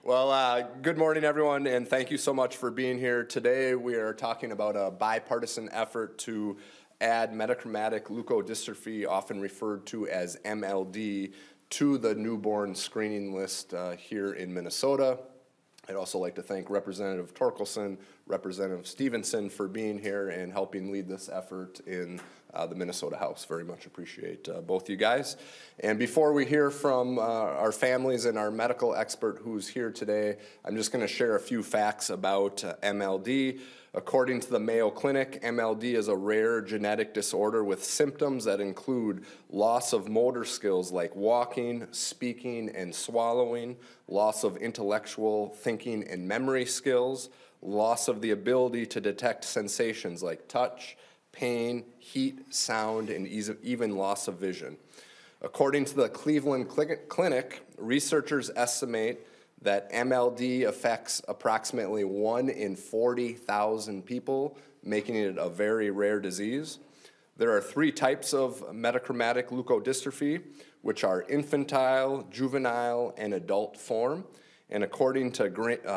Good morning, everyone, and thank you so much for being here. Today, we are talking about a bipartisan effort to add metachromatic leukodystrophy, often referred to as MLD, to the newborn screening list here in Minnesota. I'd also like to thank Representative Torkelson, Representative Stevenson for being here and helping lead this effort in the Minnesota House. Very much appreciate both you guys. And before we hear from our families and our medical expert who's here today, I'm just going to share a few facts about MLD. According to the Mayo Clinic, MLD is a rare genetic disorder with symptoms that include loss of motor skills like walking, speaking, and swallowing, loss of intellectual thinking and memory skills, loss of the ability to detect sensations like touch, pain, heat, sound, and even loss of vision. According to the Cleveland Clinic, researchers estimate that MLD affects approximately 1 in 40,000 people, making it a very rare disease. There are 3 types of metachromatic leukodystrophy, which are infantile, juvenile, and adult form. And according to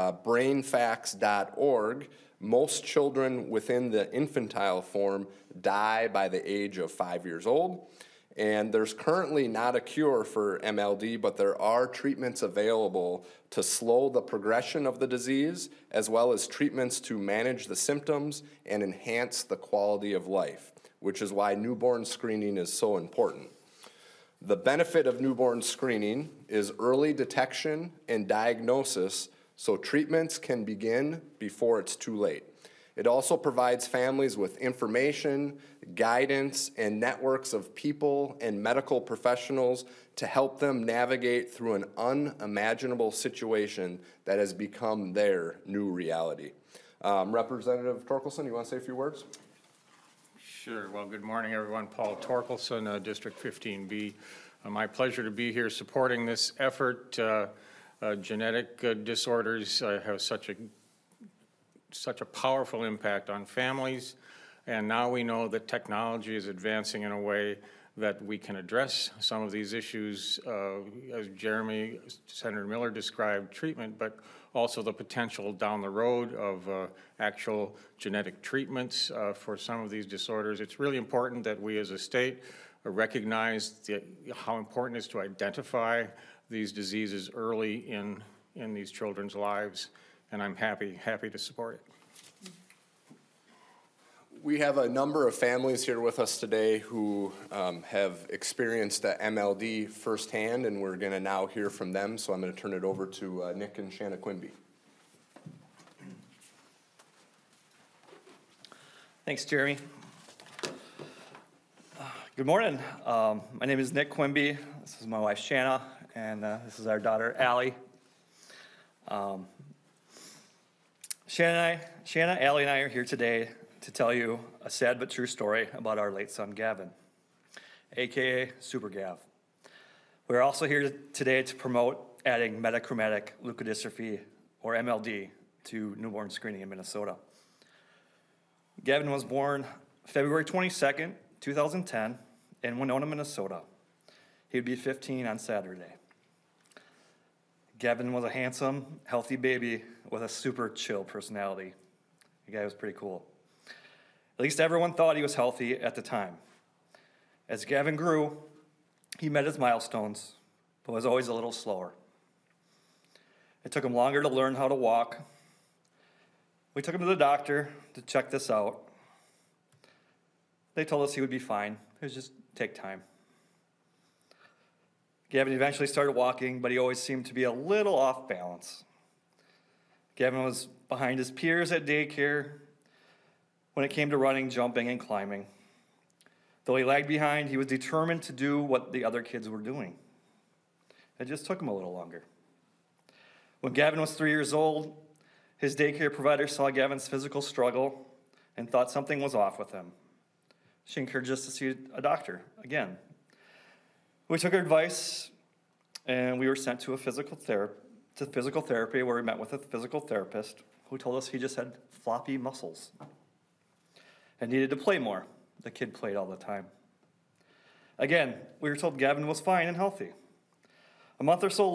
brainfacts.org, most children within the infantile form die by the age of 5 years old. And there's currently not a cure for MLD, but there are treatments available to slow the progression of the disease, as well as treatments to manage the symptoms and enhance the quality of life, which is why newborn screening is so important. The benefit of newborn screening is early detection and diagnosis, so treatments can begin before it's too late. It also provides families with information, guidance, and networks of people and medical professionals to help them navigate through an unimaginable situation that has become their new reality. Representative Torkelson, you want to say a few words? Sure. Well, good morning, everyone. Paul Torkelson, District 15B. My pleasure to be here supporting this effort. Genetic disorders have such a powerful impact on families, and now we know that technology is advancing in a way that we can address some of these issues, as Senator Miller described, treatment, but also the potential down the road of actual genetic treatments for some of these disorders. It's really important that we as a state recognize how important it is to identify these diseases early in these children's lives, and I'm happy to support it. We have a number of families here with us today who have experienced MLD firsthand, and we're going to now hear from them, so I'm going to turn it over to Nick and Shanna Quimby. Thanks, Jeremy. Good morning. My name is Nick Quimby. This is my wife, Shanna, and this is our daughter, Allie. Shanna, Allie, and I are here today to tell you a sad but true story about our late son, Gavin, aka Super Gav. We're also here today to promote adding metachromatic leukodystrophy, or MLD, to newborn screening in Minnesota. Gavin was born February 22nd, 2010, in Winona, Minnesota. He would be 15 on Saturday. Gavin was a handsome, healthy baby with a super chill personality. The guy was pretty cool. At least everyone thought he was healthy at the time. As Gavin grew, he met his milestones, but was always a little slower. It took him longer to learn how to walk. We took him to the doctor to check this out. They told us he would be fine. It would just take time. Gavin eventually started walking, but he always seemed to be a little off balance. Gavin was behind his peers at daycare when it came to running, jumping, and climbing. Though he lagged behind, he was determined to do what the other kids were doing. It just took him a little longer. When Gavin was 3 years old, his daycare provider saw Gavin's physical struggle and thought something was off with him. She encouraged us to see a doctor again. We took her advice, and we were sent to physical therapy, where we met with a physical therapist who told us he just had floppy muscles and needed to play more. The kid played all the time. Again, we were told Gavin was fine and healthy. A month or so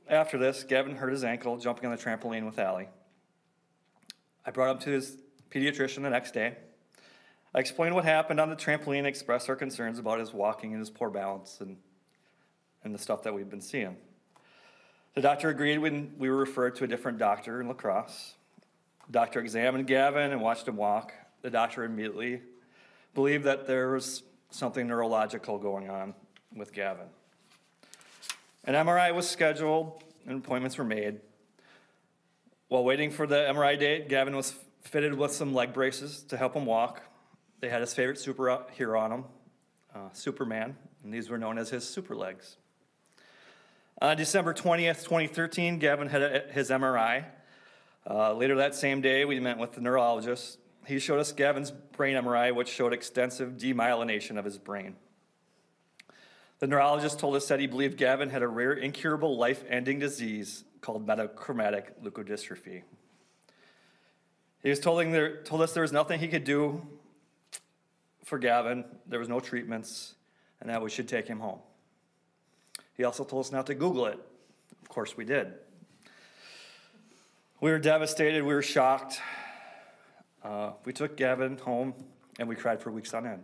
after this, Gavin hurt his ankle jumping on the trampoline with Allie. I brought him to his pediatrician the next day. I explained what happened on the trampoline and expressed our concerns about his walking and his poor balance and the stuff that we've been seeing. The doctor agreed when we were referred to a different doctor in La Crosse. The doctor examined Gavin and watched him walk. The doctor immediately believed that there was something neurological going on with Gavin. An MRI was scheduled and appointments were made. While waiting for the MRI date, Gavin was fitted with some leg braces to help him walk. They had his favorite superhero on him, Superman, and these were known as his super legs. On December 20th, 2013, Gavin had his MRI. Later that same day, we met with the neurologist. He showed us Gavin's brain MRI, which showed extensive demyelination of his brain. The neurologist told us that he believed Gavin had a rare, incurable, life-ending disease called metachromatic leukodystrophy. He was told us there was nothing he could do for Gavin, there was no treatments, and that we should take him home. He also told us not to Google it. Of course we did. We were devastated, we were shocked. We took Gavin home and we cried for weeks on end.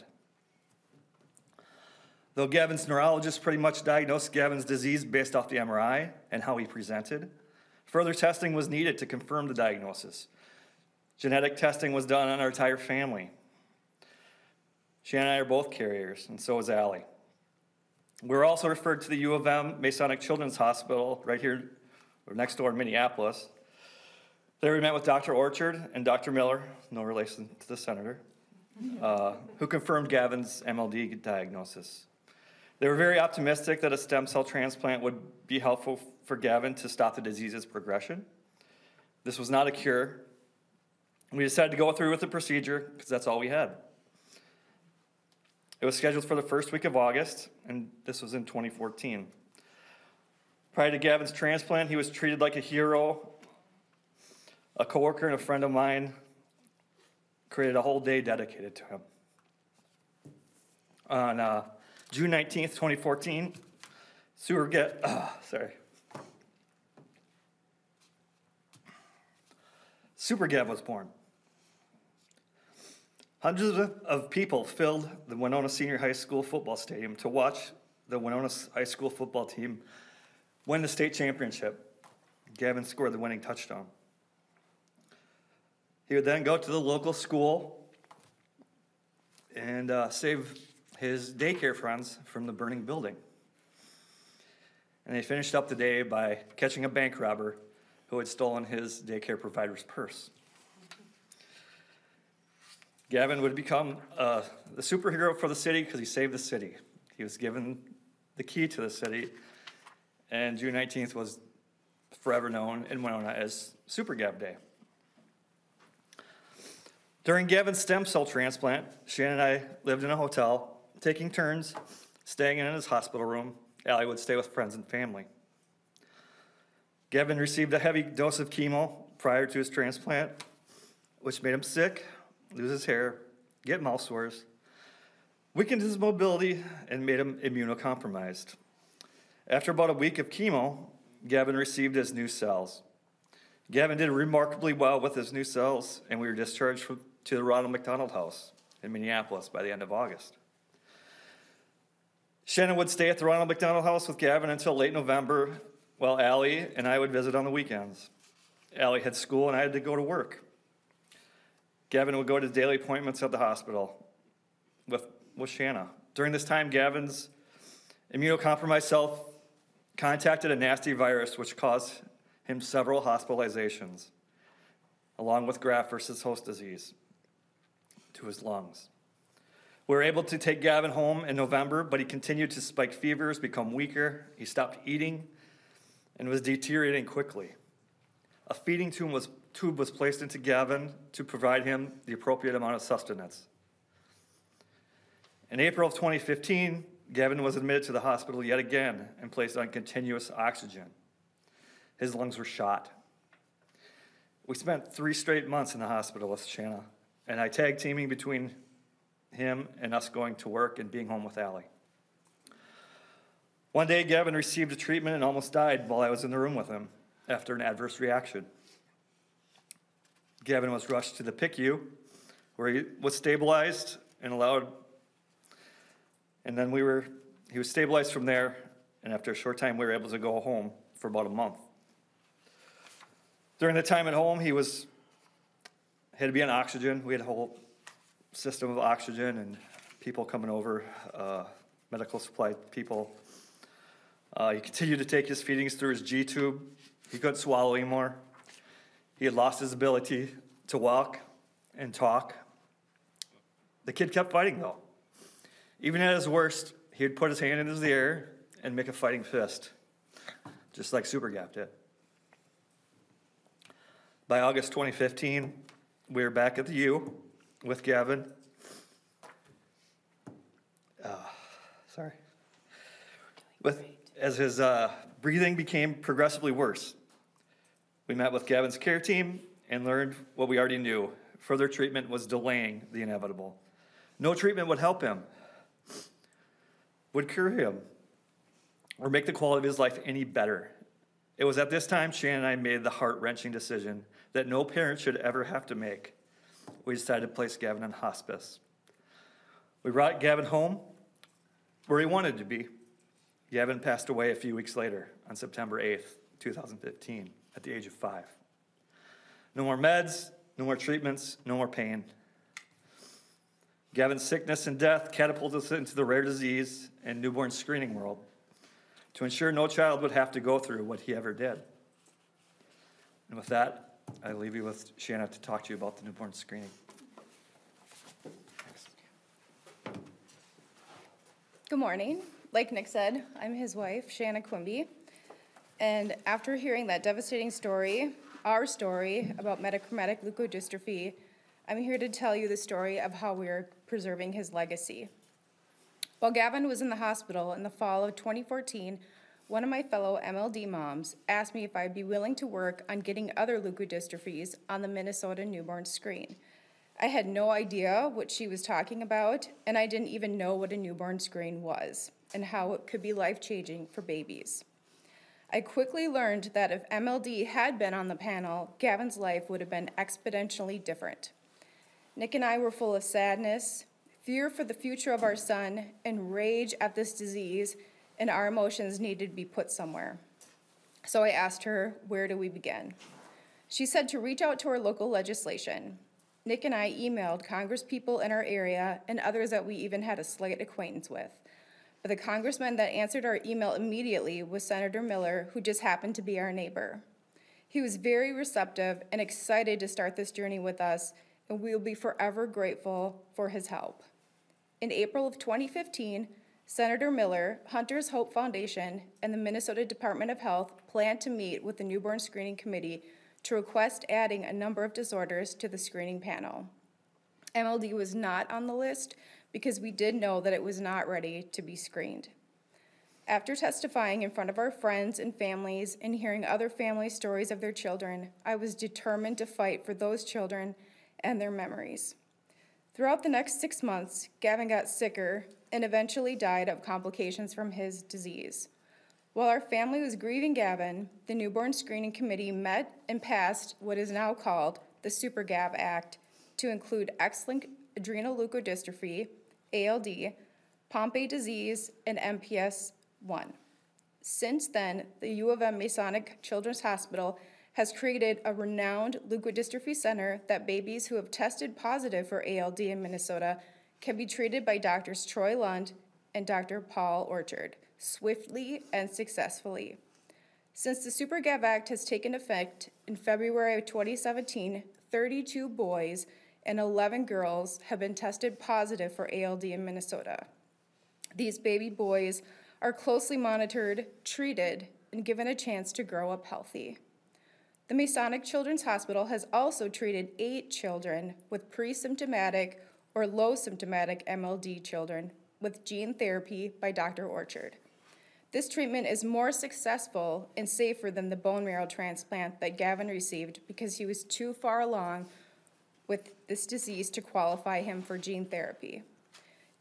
Though Gavin's neurologist pretty much diagnosed Gavin's disease based off the MRI and how he presented, further testing was needed to confirm the diagnosis. Genetic testing was done on our entire family. Shannon and I are both carriers, and so is Allie. We were also referred to the U of M Masonic Children's Hospital right here, or next door in Minneapolis. There we met with Dr. Orchard and Dr. Miller, no relation to the senator, who confirmed Gavin's MLD diagnosis. They were very optimistic that a stem cell transplant would be helpful for Gavin to stop the disease's progression. This was not a cure. We decided to go through with the procedure because that's all we had. It was scheduled for the first week of August, and this was in 2014. Prior to Gavin's transplant, he was treated like a hero. A coworker and a friend of mine created a whole day dedicated to him. On June 19th, 2014, Super Gav was born. Hundreds of people filled the Winona Senior High School football stadium to watch the Winona High School football team win the state championship. Gavin scored the winning touchdown. He would then go to the local school and save his daycare friends from the burning building. And they finished up the day by catching a bank robber who had stolen his daycare provider's purse. Gavin would become the superhero for the city because he saved the city. He was given the key to the city, and June 19th was forever known in Winona as Super Gav Day. During Gavin's stem cell transplant, Shannon and I lived in a hotel, taking turns, staying in his hospital room. Allie would stay with friends and family. Gavin received a heavy dose of chemo prior to his transplant, which made him sick, lose his hair, get mouth sores, weakened his mobility, and made him immunocompromised. After about a week of chemo, Gavin received his new cells. Gavin did remarkably well with his new cells, and we were discharged to the Ronald McDonald House in Minneapolis by the end of August. Shannon would stay at the Ronald McDonald House with Gavin until late November, while Allie and I would visit on the weekends. Allie had school and I had to go to work. Gavin would go to daily appointments at the hospital with Shanna. During this time, Gavin's immunocompromised self contacted a nasty virus which caused him several hospitalizations, along with graft versus host disease to his lungs. We were able to take Gavin home in November, but he continued to spike fevers, become weaker. He stopped eating and was deteriorating quickly. A feeding tube was placed into Gavin to provide him the appropriate amount of sustenance. In April of 2015, Gavin was admitted to the hospital yet again and placed on continuous oxygen. His lungs were shot. We spent 3 straight months in the hospital with Shanna, and I tag teaming between him and us going to work and being home with Allie. One day, Gavin received a treatment and almost died while I was in the room with him after an adverse reaction. Gavin was rushed to the PICU, where he was stabilized and allowed, and then he was stabilized from there, and after a short time, we were able to go home for about a month. During the time at home, had to be on oxygen. We had a whole system of oxygen and people coming over, medical supply people. He continued to take his feedings through his G-tube. He couldn't swallow anymore. He had lost his ability to walk and talk. The kid kept fighting, though. Even at his worst, he would put his hand in his ear and make a fighting fist, just like Super Gav did. By August 2015, we were back at the U with Gavin. As his breathing became progressively worse, we met with Gavin's care team and learned what we already knew. Further treatment was delaying the inevitable. No treatment would help him, would cure him, or make the quality of his life any better. It was at this time Shannon and I made the heart-wrenching decision that no parent should ever have to make. We decided to place Gavin in hospice. We brought Gavin home where he wanted to be. Gavin passed away a few weeks later on September 8th, 2015, at the age of 5. No more meds, no more treatments, no more pain. Gavin's sickness and death catapulted us into the rare disease and newborn screening world to ensure no child would have to go through what he ever did. And with that, I leave you with Shanna to talk to you about the newborn screening. Good morning. Like Nick said, I'm his wife, Shanna Quimby. And after hearing that devastating story, our story about metachromatic leukodystrophy, I'm here to tell you the story of how we're preserving his legacy. While Gavin was in the hospital in the fall of 2014, one of my fellow MLD moms asked me if I'd be willing to work on getting other leukodystrophies on the Minnesota newborn screen. I had no idea what she was talking about, and I didn't even know what a newborn screen was and how it could be life-changing for babies. I quickly learned that if MLD had been on the panel, Gavin's life would have been exponentially different. Nick and I were full of sadness, fear for the future of our son, and rage at this disease, and our emotions needed to be put somewhere. So I asked her, where do we begin? She said to reach out to our local legislation. Nick and I emailed congresspeople in our area and others that we even had a slight acquaintance with. But the congressman that answered our email immediately was Senator Miller, who just happened to be our neighbor. He was very receptive and excited to start this journey with us, and we will be forever grateful for his help. In April of 2015, Senator Miller, Hunter's Hope Foundation, and the Minnesota Department of Health planned to meet with the Newborn Screening Committee to request adding a number of disorders to the screening panel. MLD was not on the list because we did know that it was not ready to be screened. After testifying in front of our friends and families and hearing other family stories of their children, I was determined to fight for those children and their memories. Throughout the next 6 months, Gavin got sicker and eventually died of complications from his disease. While our family was grieving Gavin, the Newborn Screening Committee met and passed what is now called the Super Gav Act to include X-linked adrenoleukodystrophy, ALD, Pompe disease, and MPS I. Since then, the U of M Masonic Children's Hospital has created a renowned leukodystrophy center that babies who have tested positive for ALD in Minnesota can be treated by Drs. Troy Lund and Dr. Paul Orchard swiftly and successfully. Since the Super Gav Act has taken effect in February of 2017, 32 boys and 11 girls have been tested positive for ALD in Minnesota. These baby boys are closely monitored, treated, and given a chance to grow up healthy. The Masonic Children's Hospital has also treated 8 children with pre-symptomatic or low symptomatic MLD children with gene therapy by Dr. Orchard. This treatment is more successful and safer than the bone marrow transplant that Gavin received because he was too far along with this disease to qualify him for gene therapy.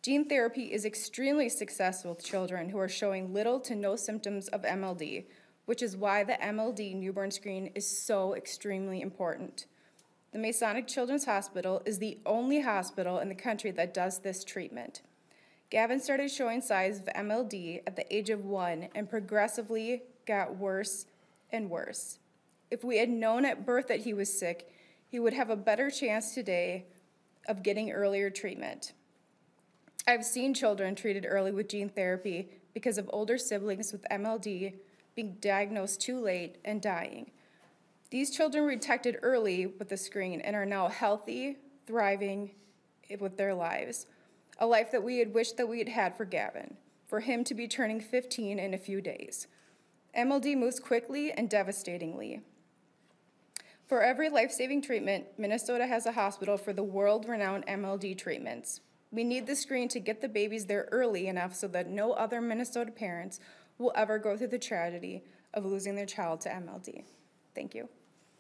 Gene therapy is extremely successful with children who are showing little to no symptoms of MLD, which is why the MLD newborn screen is so extremely important. The Masonic Children's Hospital is the only hospital in the country that does this treatment. Gavin started showing signs of MLD at the age of 1 and progressively got worse and worse. If we had known at birth that he was sick, he would have a better chance today of getting earlier treatment. I've seen children treated early with gene therapy because of older siblings with MLD being diagnosed too late and dying. These children were detected early with the screen and are now healthy, thriving with their lives. A life that we had wished that we had had for Gavin, for him to be turning 15 in a few days. MLD moves quickly and devastatingly. For every life-saving treatment, Minnesota has a hospital for the world-renowned MLD treatments. We need the screen to get the babies there early enough so that no other Minnesota parents will ever go through the tragedy of losing their child to MLD. Thank you.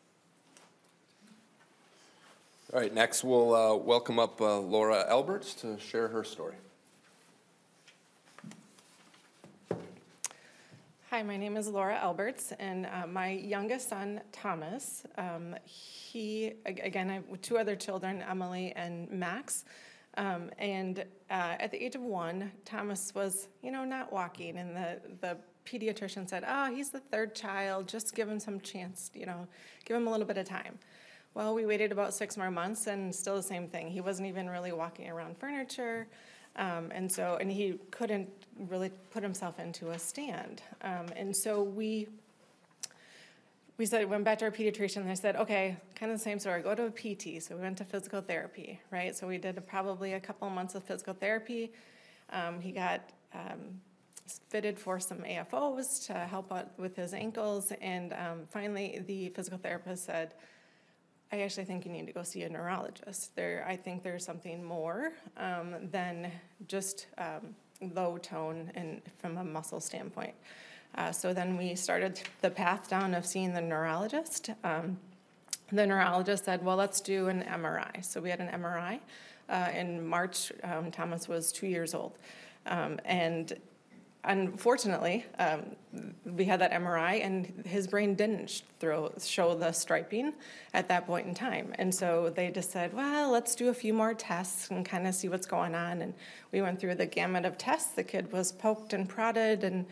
All right, next we'll welcome up Laura Alberts to share her story. Hi, my name is Laura Alberts, and my youngest son, Thomas, I have 2 other children, Emily and Max, and at the age of 1, Thomas was, not walking, and the pediatrician said, he's the 3rd child, just give him some chance, give him a little bit of time. Well, we waited about 6 more months, and still the same thing. He wasn't even really walking around furniture, and he couldn't really put himself into a stand. And so we went back to our pediatrician, and they said, okay, kind of the same story, go to a PT. So we went to physical therapy, right? So we did probably a couple of months of physical therapy. He got fitted for some AFOs to help out with his ankles, and finally the physical therapist said, I actually think you need to go see a neurologist. I think there's something more than just low tone and from a muscle standpoint. So then we started the path down of seeing the neurologist. The neurologist said, well, let's do an MRI. So we had an MRI. In March, Thomas was 2 years old. And unfortunately, we had that MRI, and his brain didn't show the striping at that point in time. And so they just said, well, let's do a few more tests and kind of see what's going on. And we went through the gamut of tests. The kid was poked and prodded, and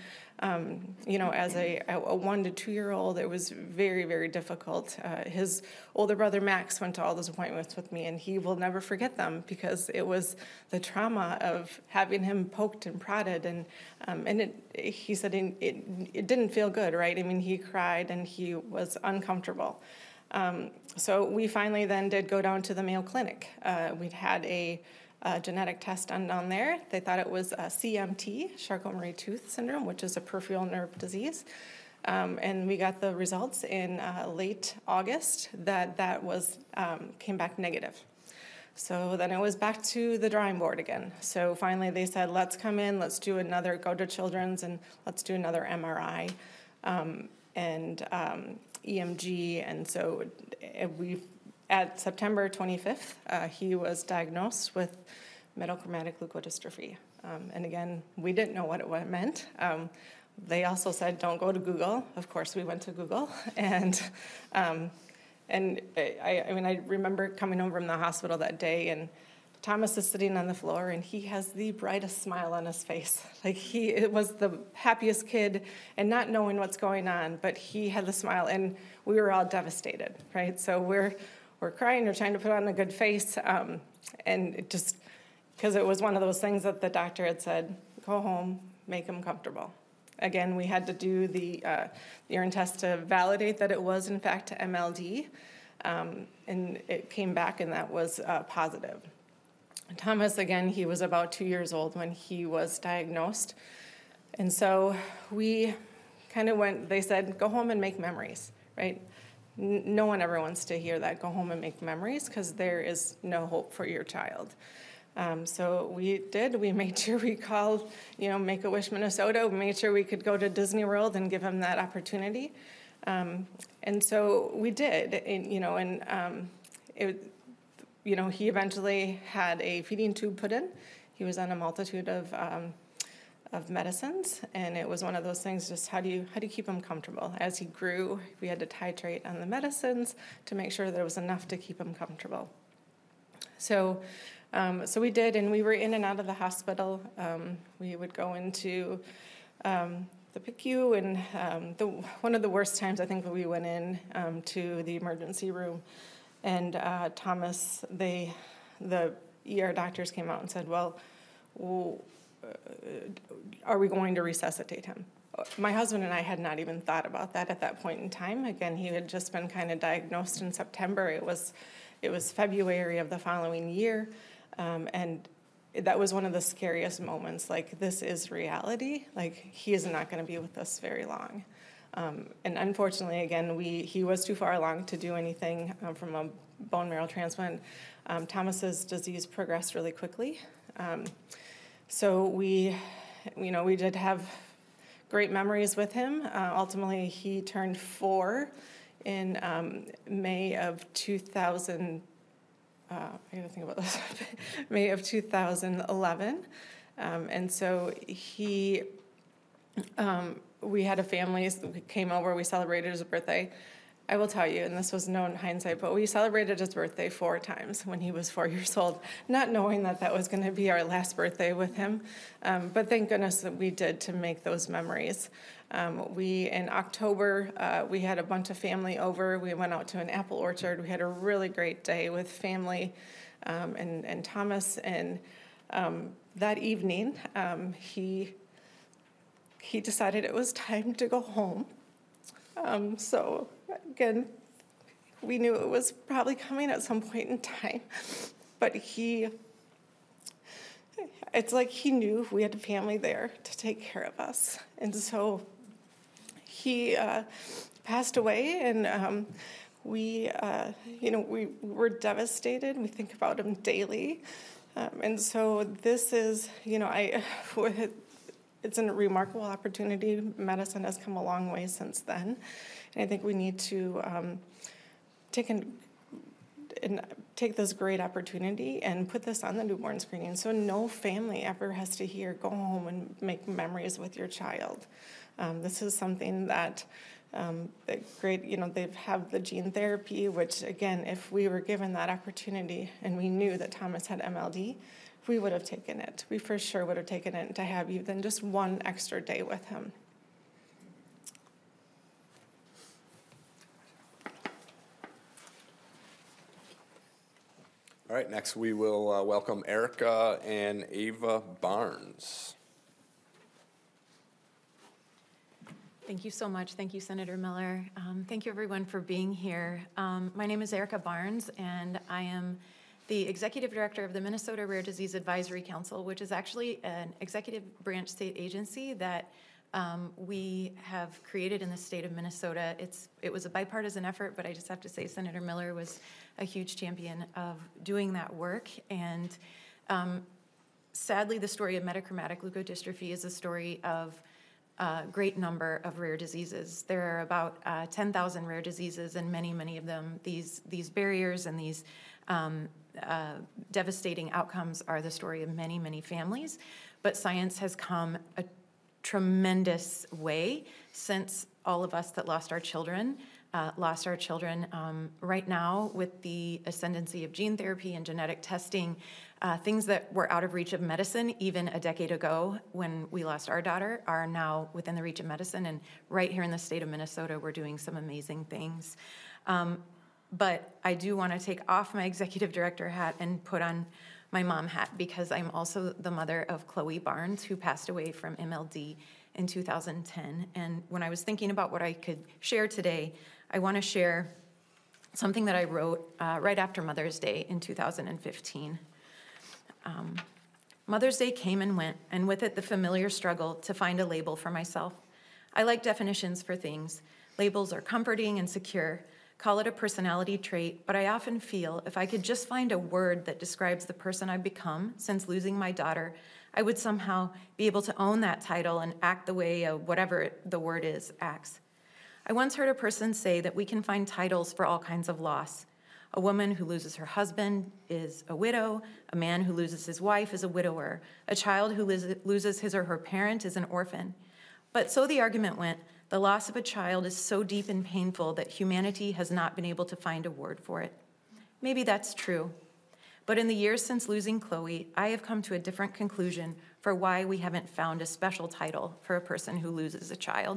as a 1 to 2 year old, it was very, very difficult. His older brother Max went to all those appointments with me, and he will never forget them because it was the trauma of having him poked and prodded, and he said it didn't feel good, right? I mean, he cried and he was uncomfortable. So we finally then did go down to the Mayo Clinic. We'd had a genetic test done down there. They thought it was CMT, Charcot-Marie-Tooth syndrome, which is a peripheral nerve disease. And we got the results in late August that was came back negative. So then it was back to the drawing board again. So finally they said, let's come in, let's do another, go to Children's, and let's do another MRI and EMG. And so at September 25th, he was diagnosed with metachromatic leukodystrophy. And again, we didn't know what it meant. They also said, don't go to Google. Of course, we went to Google. And I remember coming home from the hospital that day, and Thomas is sitting on the floor, and he has the brightest smile on his face. It was the happiest kid, and not knowing what's going on, but he had the smile, and we were all devastated, right? So we're crying, we're trying to put on a good face, and it just, because it was one of those things that the doctor had said, go home, make him comfortable. Again, we had to do the urine test to validate that it was, in fact, MLD, and it came back, and that was positive. Thomas, again, he was about 2 years old when he was diagnosed, and so we kind of they said, go home and make memories, right? No one ever wants to hear that, go home and make memories, because there is no hope for your child. So we made sure we called, Make-A-Wish Minnesota. We made sure we could go to Disney World and give him that opportunity. And so we did, he eventually had a feeding tube put in. He was on a multitude of medicines, and it was one of those things, just how do you keep him comfortable? As he grew, we had to titrate on the medicines to make sure there was enough to keep him comfortable. So we did, and we were in and out of the hospital. We would go into the PICU, and one of the worst times, I think, when we went in to the emergency room, and Thomas, the ER doctors came out and said, well, are we going to resuscitate him? My husband and I had not even thought about that at that point in time. Again, he had just been kind of diagnosed in September. It was February of the following year, and that was one of the scariest moments. Like, this is reality. Like, he is not going to be with us very long. And unfortunately, again, he was too far along to do anything from a bone marrow transplant. Thomas's disease progressed really quickly. So we did have great memories with him. Ultimately, he turned 4 in May of 2000. I gotta think about this. May of 2011, and so we had a family. We came over. We celebrated his birthday. I will tell you, and this was known in hindsight, but we celebrated his birthday 4 times when he was 4 years old, not knowing that was going to be our last birthday with him. But thank goodness that we did to make those memories. In October, we had a bunch of family over. We went out to an apple orchard. We had a really great day with family and Thomas. And that evening, he decided it was time to go home. So again, we knew it was probably coming at some point in time, but it's like he knew we had a family there to take care of us. And so he passed away, and we were devastated. We think about him daily. And so this is, it's a remarkable opportunity. Medicine has come a long way since then. And I think we need to take this great opportunity and put this on the newborn screening so no family ever has to hear, go home and make memories with your child. This is something that they have the gene therapy, which again, if we were given that opportunity and we knew that Thomas had MLD, we would have taken it. We for sure would have taken it to have even just one extra day with him. All right, next we will welcome Erica and Ava Barnes. Thank you so much. Thank you, Senator Miller. Thank you, everyone, for being here. My name is Erica Barnes, and I am the Executive Director of the Minnesota Rare Disease Advisory Council, which is actually an executive branch state agency that we have created in the state of Minnesota. It was a bipartisan effort, but I just have to say Senator Miller was a huge champion of doing that work. And sadly, the story of metachromatic leukodystrophy is a story of a great number of rare diseases. There are about 10,000 rare diseases, and many of them, these barriers and these devastating outcomes are the story of many families. But science has come a tremendous way since all of us that lost our children. Right now, with the ascendancy of gene therapy and genetic testing, things that were out of reach of medicine even a decade ago when we lost our daughter are now within the reach of medicine. And right here in the state of Minnesota, we're doing some amazing things. But I do want to take off my executive director hat and put on my mom hat, because I'm also the mother of Chloe Barnes, who passed away from MLD in 2010. And when I was thinking about what I could share today, I want to share something that I wrote right after Mother's Day in 2015. Mother's Day came and went, and with it the familiar struggle to find a label for myself. I like definitions for things. Labels are comforting and secure. Call it a personality trait, but I often feel if I could just find a word that describes the person I've become since losing my daughter, I would somehow be able to own that title and act the way whatever the word is acts. I once heard a person say that we can find titles for all kinds of loss. A woman who loses her husband is a widow. A man who loses his wife is a widower. A child who loses his or her parent is an orphan. But so the argument went, the loss of a child is so deep and painful that humanity has not been able to find a word for it. Maybe that's true. But in the years since losing Chloe, I have come to a different conclusion for why we haven't found a special title for a person who loses a child.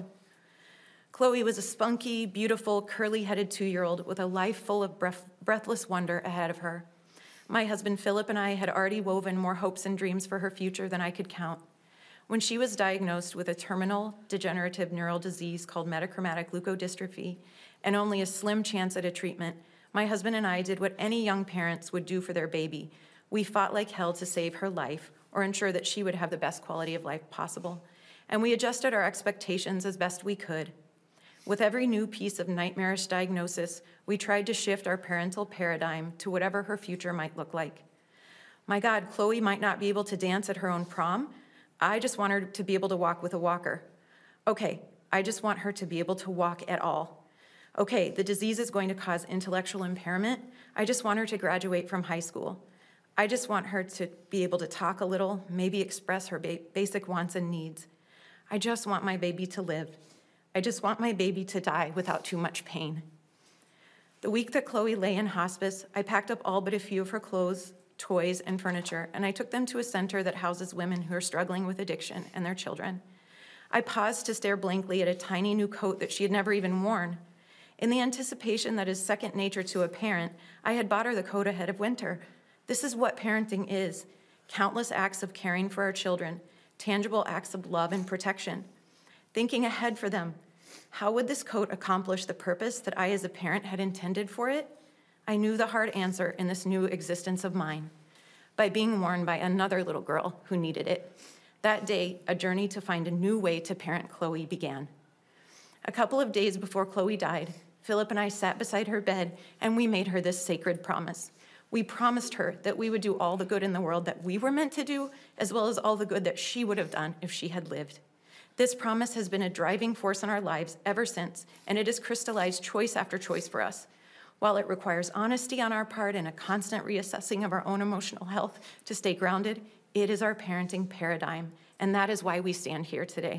Chloe was a spunky, beautiful, curly-headed 2-year-old with a life full of breathless wonder ahead of her. My husband Philip and I had already woven more hopes and dreams for her future than I could count. When she was diagnosed with a terminal degenerative neural disease called metachromatic leukodystrophy and only a slim chance at a treatment, my husband and I did what any young parents would do for their baby. We fought like hell to save her life or ensure that she would have the best quality of life possible. And we adjusted our expectations as best we could. With every new piece of nightmarish diagnosis, we tried to shift our parental paradigm to whatever her future might look like. My God, Chloe might not be able to dance at her own prom. I just want her to be able to walk with a walker. Okay, I just want her to be able to walk at all. Okay, the disease is going to cause intellectual impairment. I just want her to graduate from high school. I just want her to be able to talk a little, maybe express her basic wants and needs. I just want my baby to live. I just want my baby to die without too much pain. The week that Chloe lay in hospice, I packed up all but a few of her clothes, toys, and furniture, and I took them to a center that houses women who are struggling with addiction and their children. I paused to stare blankly at a tiny new coat that she had never even worn. In the anticipation that is second nature to a parent, I had bought her the coat ahead of winter. This is what parenting is: countless acts of caring for our children, tangible acts of love and protection. Thinking ahead for them. How would this coat accomplish the purpose that I as a parent had intended for it? I knew the hard answer in this new existence of mine: by being worn by another little girl who needed it. That day, a journey to find a new way to parent Chloe began. A couple of days before Chloe died, Philip and I sat beside her bed and we made her this sacred promise. We promised her that we would do all the good in the world that we were meant to do, as well as all the good that she would have done if she had lived. This promise has been a driving force in our lives ever since, and it has crystallized choice after choice for us. While it requires honesty on our part and a constant reassessing of our own emotional health to stay grounded, it is our parenting paradigm, and that is why we stand here today.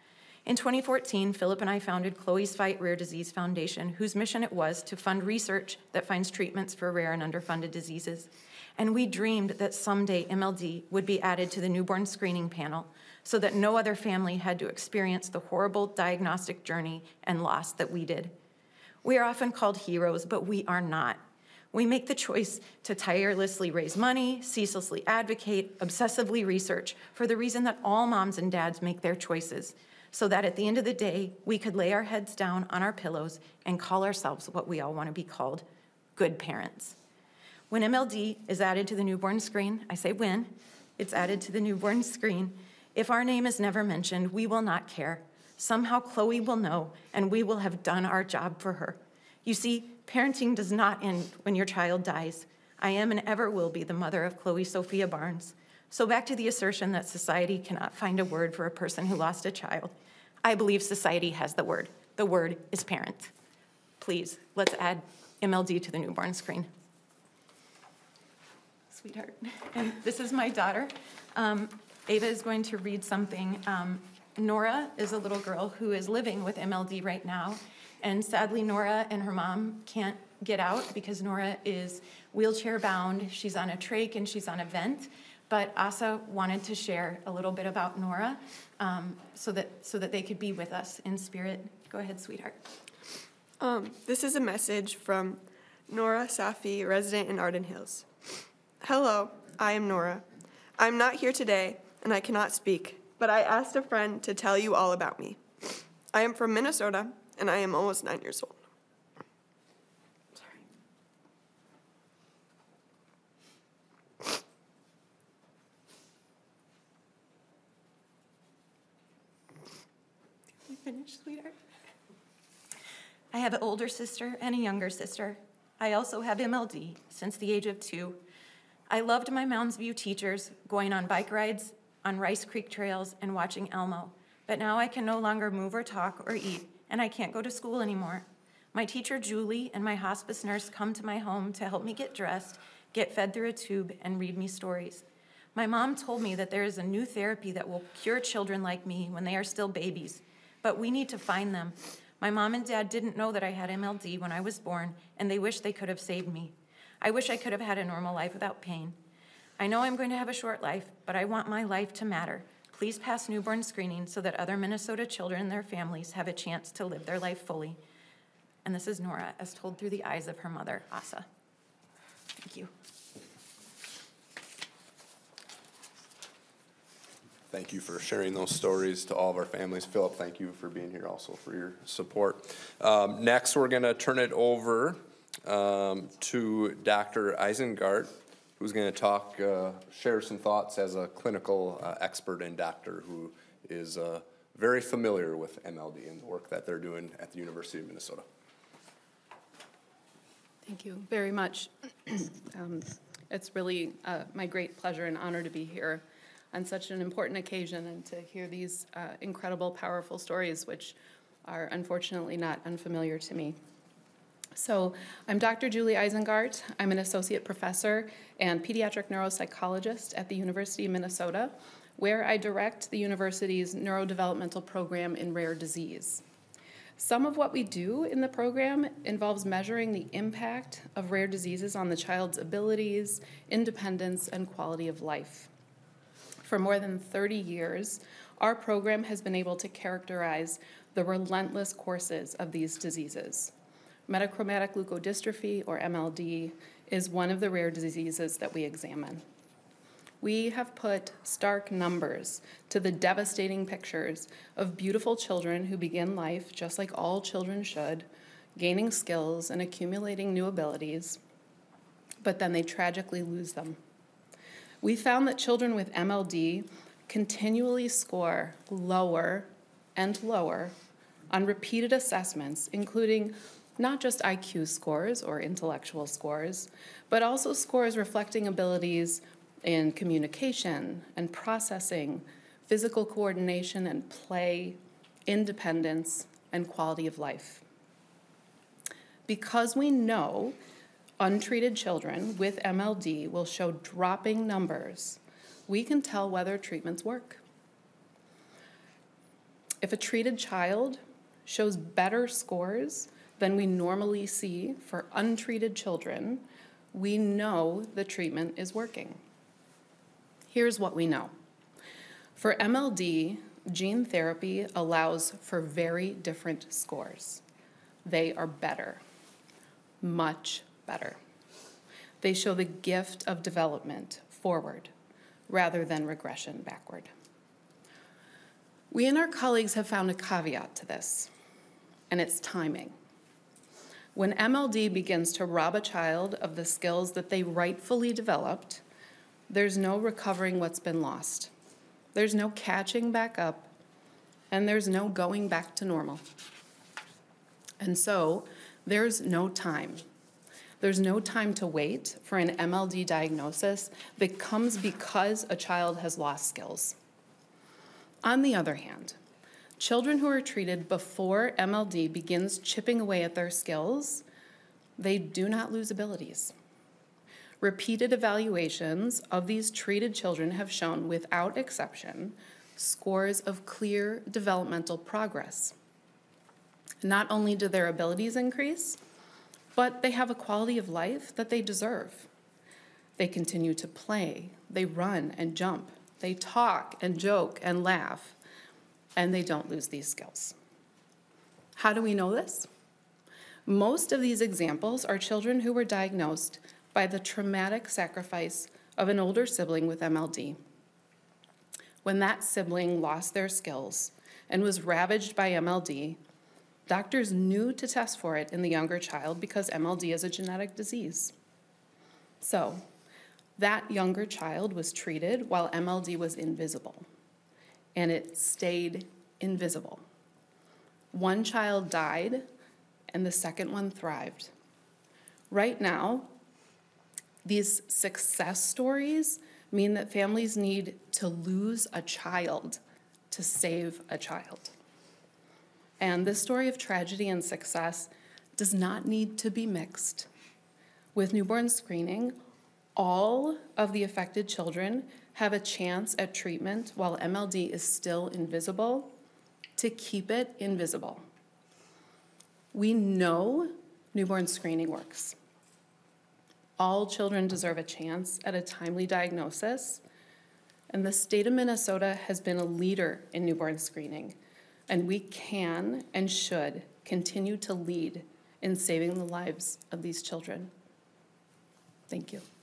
In 2014, Philip and I founded Chloe's Fight Rare Disease Foundation, whose mission it was to fund research that finds treatments for rare and underfunded diseases. And we dreamed that someday MLD would be added to the newborn screening panel so that no other family had to experience the horrible diagnostic journey and loss that we did. We are often called heroes, but we are not. We make the choice to tirelessly raise money, ceaselessly advocate, obsessively research for the reason that all moms and dads make their choices, so that at the end of the day, we could lay our heads down on our pillows and call ourselves what we all want to be called: good parents. When MLD is added to the newborn screen, I say when, it's added to the newborn screen, if our name is never mentioned, we will not care. Somehow Chloe will know, and we will have done our job for her. You see, parenting does not end when your child dies. I am and ever will be the mother of Chloe Sophia Barnes. So back to the assertion that society cannot find a word for a person who lost a child. I believe society has the word. The word is parent. Please, let's add MLD to the newborn screen. Sweetheart. And this is my daughter. Ava is going to read something. Nora is a little girl who is living with MLD right now. And sadly, Nora and her mom can't get out because Nora is wheelchair bound. She's on a trach and she's on a vent. But Asa wanted to share a little bit about Nora so that they could be with us in spirit. Go ahead, sweetheart. This is a message from Nora Safi, resident in Arden Hills. Hello, I am Nora. I'm not here today, and I cannot speak, but I asked a friend to tell you all about me. I am from Minnesota, and I am almost 9 years old. Sorry. You finished, sweetheart? I have an older sister and a younger sister. I also have MLD since the age of 2. I loved my Mounds View teachers, going on bike rides on Rice Creek trails and watching Elmo. But now I can no longer move or talk or eat, and I can't go to school anymore. My teacher, Julie, and my hospice nurse come to my home to help me get dressed, get fed through a tube, and read me stories. My mom told me that there is a new therapy that will cure children like me when they are still babies, but we need to find them. My mom and dad didn't know that I had MLD when I was born, and they wish they could have saved me. I wish I could have had a normal life without pain. I know I'm going to have a short life, but I want my life to matter. Please pass newborn screening so that other Minnesota children and their families have a chance to live their life fully. And this is Nora, as told through the eyes of her mother, Asa. Thank you. Thank you for sharing those stories to all of our families. Philip, thank you for being here also for your support. Next, we're going to turn it over to Dr. Isengart, who's going to share some thoughts as a clinical expert and doctor who is very familiar with MLD and the work that they're doing at the University of Minnesota. Thank you very much. It's really my great pleasure and honor to be here on such an important occasion and to hear these incredible, powerful stories, which are unfortunately not unfamiliar to me. So I'm Dr. Julie Isengart. I'm an associate professor and pediatric neuropsychologist at the University of Minnesota, where I direct the university's neurodevelopmental program in rare disease. Some of what we do in the program involves measuring the impact of rare diseases on the child's abilities, independence, and quality of life. For more than 30 years, our program has been able to characterize the relentless courses of these diseases. Metachromatic leukodystrophy, or MLD, is one of the rare diseases that we examine. We have put stark numbers to the devastating pictures of beautiful children who begin life just like all children should, gaining skills and accumulating new abilities, but then they tragically lose them. We found that children with MLD continually score lower and lower on repeated assessments, including not just IQ scores or intellectual scores, but also scores reflecting abilities in communication and processing, physical coordination and play, independence, and quality of life. Because we know untreated children with MLD will show dropping numbers, we can tell whether treatments work. If a treated child shows better scores than we normally see for untreated children, we know the treatment is working. Here's what we know. For MLD, gene therapy allows for very different scores. They are better, much better. They show the gift of development forward rather than regression backward. We and our colleagues have found a caveat to this, and it's timing. When MLD begins to rob a child of the skills that they rightfully developed, there's no recovering what's been lost. There's no catching back up, and there's no going back to normal. And so there's no time. There's no time to wait for an MLD diagnosis that comes because a child has lost skills. On the other hand, children who are treated before MLD begins chipping away at their skills, they do not lose abilities. Repeated evaluations of these treated children have shown, without exception, scores of clear developmental progress. Not only do their abilities increase, but they have a quality of life that they deserve. They continue to play, they run and jump, they talk and joke and laugh, and they don't lose these skills. How do we know this? Most of these examples are children who were diagnosed by the traumatic sacrifice of an older sibling with MLD. When that sibling lost their skills and was ravaged by MLD, doctors knew to test for it in the younger child because MLD is a genetic disease. So, that younger child was treated while MLD was invisible, and it stayed invisible. One child died, and the second one thrived. Right now, these success stories mean that families need to lose a child to save a child. And this story of tragedy and success does not need to be mixed. With newborn screening, all of the affected children have a chance at treatment while MLD is still invisible to keep it invisible. We know newborn screening works. All children deserve a chance at a timely diagnosis, and the state of Minnesota has been a leader in newborn screening, and we can and should continue to lead in saving the lives of these children. Thank you.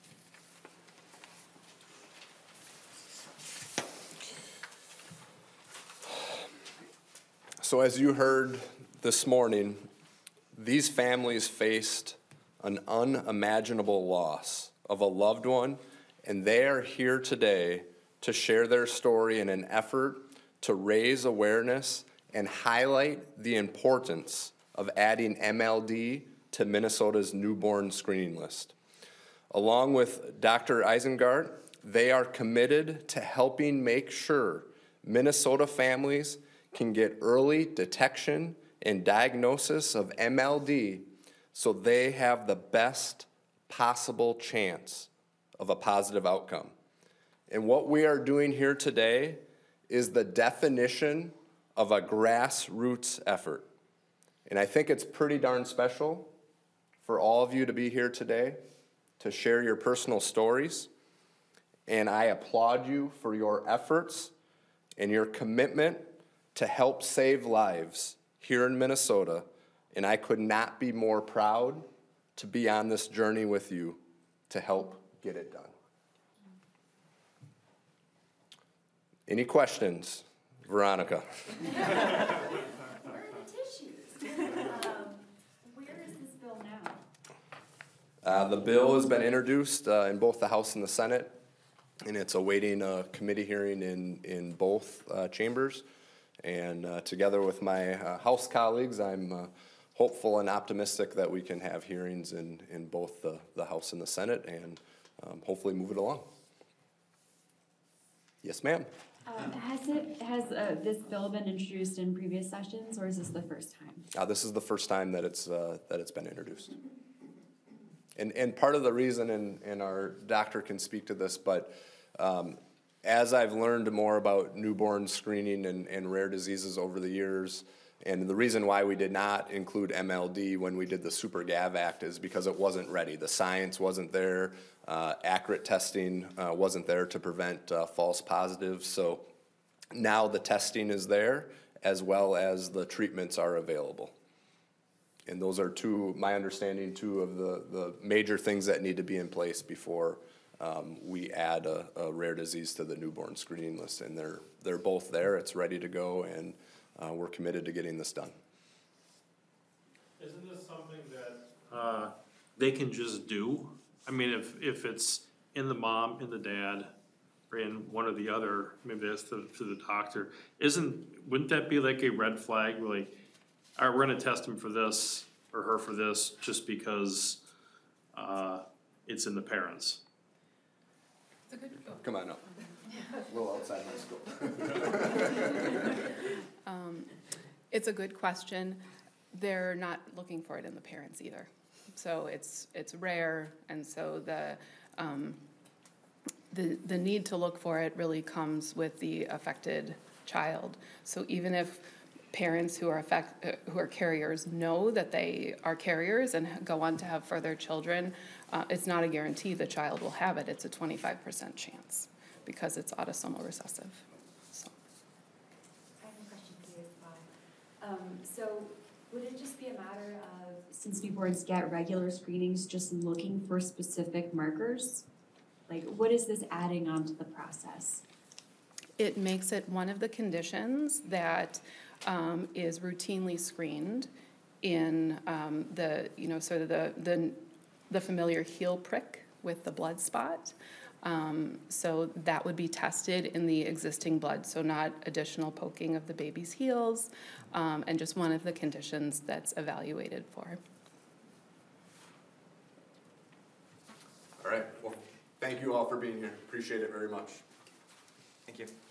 So as you heard this morning, these families faced an unimaginable loss of a loved one, and they are here today to share their story in an effort to raise awareness and highlight the importance of adding MLD to Minnesota's newborn screening list. Along with Dr. Isengart, they are committed to helping make sure Minnesota families can get early detection and diagnosis of MLD so they have the best possible chance of a positive outcome. And what we are doing here today is the definition of a grassroots effort. And I think it's pretty darn special for all of you to be here today to share your personal stories. And I applaud you for your efforts and your commitment to help save lives here in Minnesota, and I could not be more proud to be on this journey with you to help get it done. Any questions, Veronica? Where are the tissues? Where is this bill now? The bill has been introduced in both the House and the Senate, and it's awaiting a committee hearing in both chambers. And together with my House colleagues, I'm hopeful and optimistic that we can have hearings in both the House and the Senate and hopefully move it along. Yes, ma'am. Has this bill been introduced in previous sessions, or is this the first time? This is the first time that it's been introduced. And part of the reason, and our doctor can speak to this, but as I've learned more about newborn screening and rare diseases over the years, and the reason why we did not include MLD when we did the Super GAV Act is because it wasn't ready. The science wasn't there. Accurate testing wasn't there to prevent false positives. So now the testing is there, as well as the treatments are available. And those are my understanding, two of the major things that need to be in place before we add a rare disease to the newborn screening list, and they're both there. It's ready to go, and we're committed to getting this done. Isn't this something that they can just do? I mean, if it's in the mom, in the dad, or in one or the other, maybe that's to the doctor. Wouldn't that be like a red flag? Really, all right, we're going to test him for this or her for this just because it's in the parents. Come on up. A little outside my scope. It's a good question. They're not looking for it in the parents either. So it's rare, and so the need to look for it really comes with the affected child. So even if parents who are carriers know that they are carriers and go on to have further children, it's not a guarantee the child will have it. It's a 25% chance because it's autosomal recessive. So. I have a question for you as well. So would it just be a matter of, since newborns get regular screenings, just looking for specific markers? Like, what is this adding on to the process? It makes it one of the conditions that is routinely screened in sort of the familiar heel prick with the blood spot. So that would be tested in the existing blood, so not additional poking of the baby's heels, and just one of the conditions that's evaluated for. All right. Well, thank you all for being here. Appreciate it very much. Thank you.